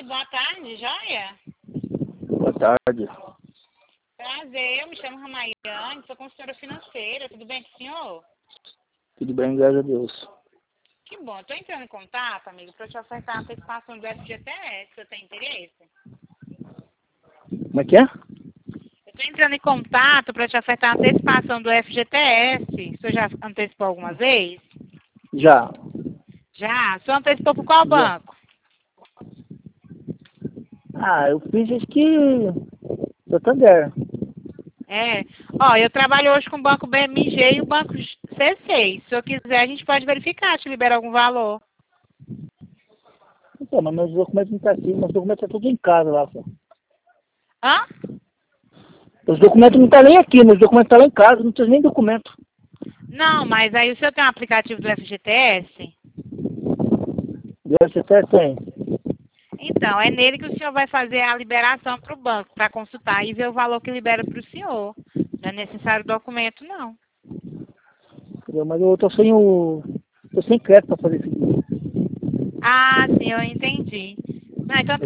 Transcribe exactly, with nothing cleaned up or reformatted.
boa tarde, joia? Boa tarde. Prazer, eu me chamo Ramaiane, sou consultora financeira, tudo bem com o senhor? Tudo bem, graças a Deus. Que bom, estou entrando em contato, amigo, para te ofertar a antecipação do F G T S, você tem interesse? Como é que é? Eu estou entrando em contato para te ofertar a antecipação do F G T S, você já antecipou alguma vez? Já. Já? O senhor antecipou por qual Já. banco? Ah, eu fiz acho que Santander. É, ó, eu trabalho hoje com o banco B M G e o banco C seis. Se eu quiser, a gente pode verificar, te libera algum valor. Então, mas meus documentos não estão aqui, meus documentos estão tudo em casa lá, pô. Hã? Os documentos não estão nem aqui, meus documentos estão lá em casa, não tenho nem documento. Não, mas aí o senhor tem um aplicativo do F G T S? Você até tem. Então, é nele que o senhor vai fazer a liberação para o banco, para consultar e ver o valor que libera para o senhor. Não é necessário documento, não. Entendeu? Mas eu tô sem o. tô sem crédito para fazer isso aqui. Ah, sim, eu entendi. Não, então